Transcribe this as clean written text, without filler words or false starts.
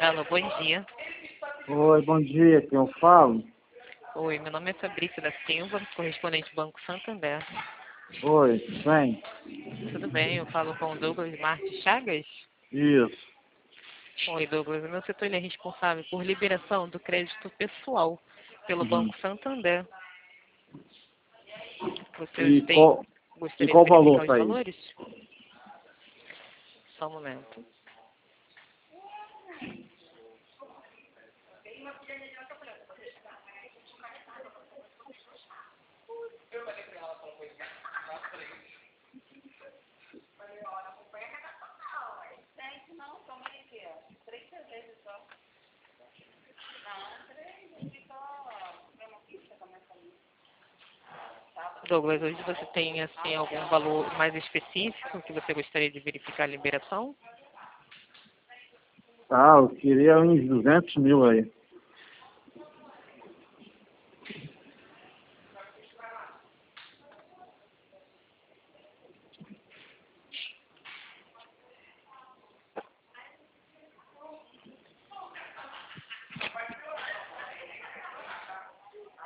Alô, bom dia. Oi, bom dia, quem eu falo? Oi, meu nome é Fabrício da Silva, correspondente do Banco Santander. Oi, tudo bem? Tudo bem, eu falo com o Douglas Marques Chagas? Isso. Oi, Douglas, o meu setor ele é responsável por liberação do crédito pessoal pelo Uhum. Banco Santander. E Você qual, e gostaria de qual o valor verificar os para isso? valores? Só um momento. Douglas, hoje você tem assim algum valor mais específico que você gostaria de verificar a liberação? Ah, eu queria uns 200 mil aí.